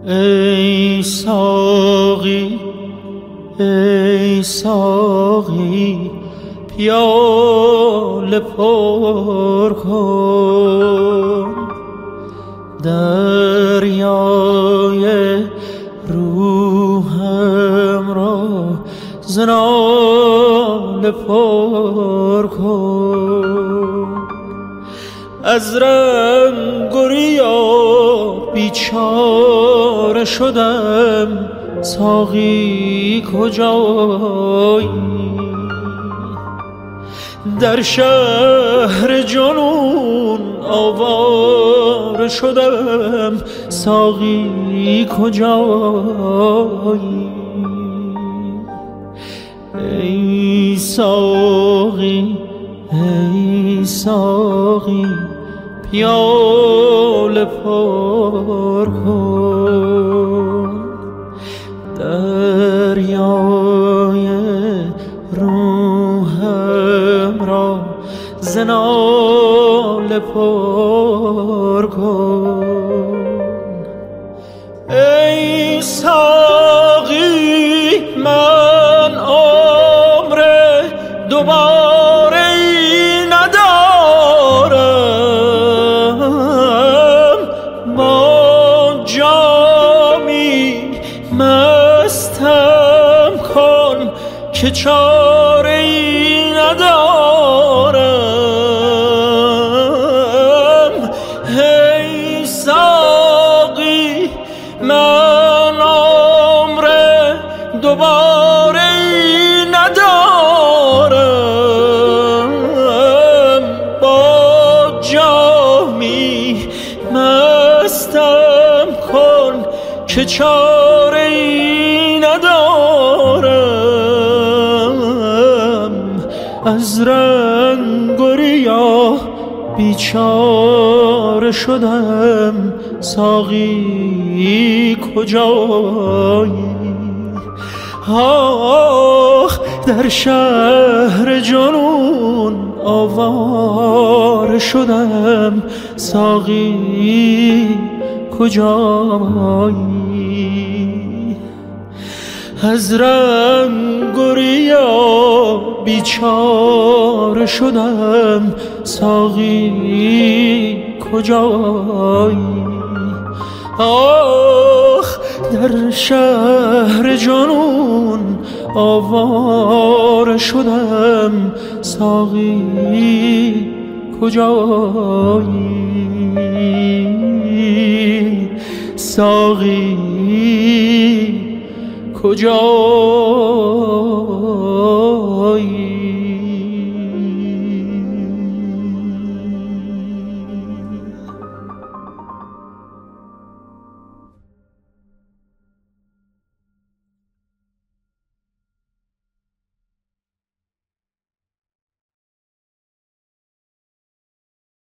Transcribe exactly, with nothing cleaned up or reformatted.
ای ساقی ای ساقی پیاله پر کن، دریای روحم را ز ناله پر کن. از رنگ و ریا بیچاره شدم، ساقی کجایی؟ در شهر جنون آواره شدم، ساقی کجایی؟ ای ساقی ای ساقی پیاله پر کن، دریای روحم را ز ناله پر کن. ای ساقی من عمر دوباره ای ندارم، با جامی مستم کن که چاره ای ندارم. ای ساقی من عمر دوباره ای ندارم، با جامی مستم کن که چاره ای ندارم. از رنگ و ریا بیچاره شدم، ساقی کجایی؟ آخ در شهر جنون آواره شدم، ساقی کجایی؟ از رنگ و ریا بیچاره شدم، ساقی کجایی؟ آخ در شهر جنون آواره شدم، ساقی کجایی؟ ساقی کجایی؟